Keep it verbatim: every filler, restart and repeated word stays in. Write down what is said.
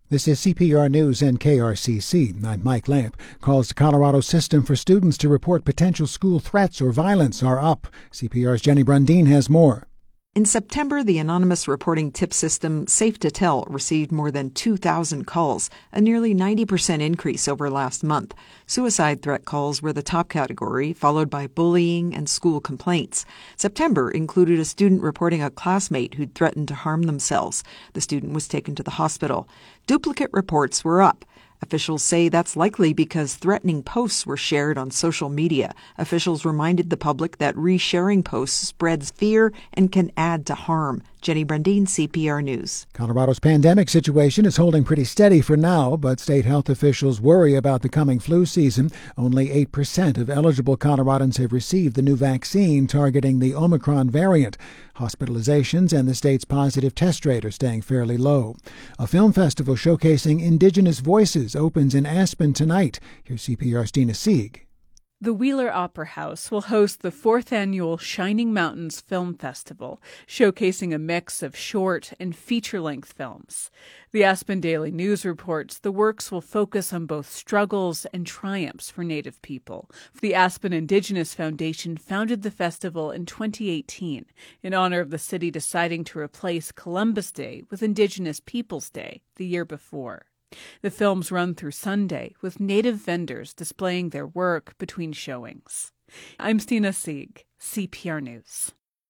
This is C P R News and K R C C. I'm Mike Lamp. Calls to Colorado system for students to report potential school threats or violence are up. C P R's Jenny Brundin has more. In September, the anonymous reporting tip system Safe to Tell received more than two thousand calls, a nearly ninety percent increase over last month. Suicide threat calls were the top category, followed by bullying and school complaints. September included a student reporting a classmate who'd threatened to harm themselves. The student was taken to the hospital. Duplicate reports were up. Officials say that's likely because threatening posts were shared on social media. Officials reminded the public that resharing posts spreads fear and can add to harm. Jenny Brundin, C P R News. Colorado's pandemic situation is holding pretty steady for now, but state health officials worry about the coming flu season. Only eight percent of eligible Coloradans have received the new vaccine targeting the Omicron variant. Hospitalizations and the state's positive test rate are staying fairly low. A film festival showcasing Indigenous voices opens in Aspen tonight. Here's C P R's Dina Sieg. The Wheeler Opera House will host the fourth annual Shining Mountains Film Festival, showcasing a mix of short and feature-length films. The Aspen Daily News reports the works will focus on both struggles and triumphs for Native people. The Aspen Indigenous Foundation founded the festival in twenty eighteen in honor of the city deciding to replace Columbus Day with Indigenous Peoples Day the year before. The films run through Sunday, with Native vendors displaying their work between showings. I'm Dina Sieg, C P R News.